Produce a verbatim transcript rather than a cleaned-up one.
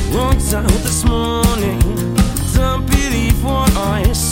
Walked out this morning, don't believe what I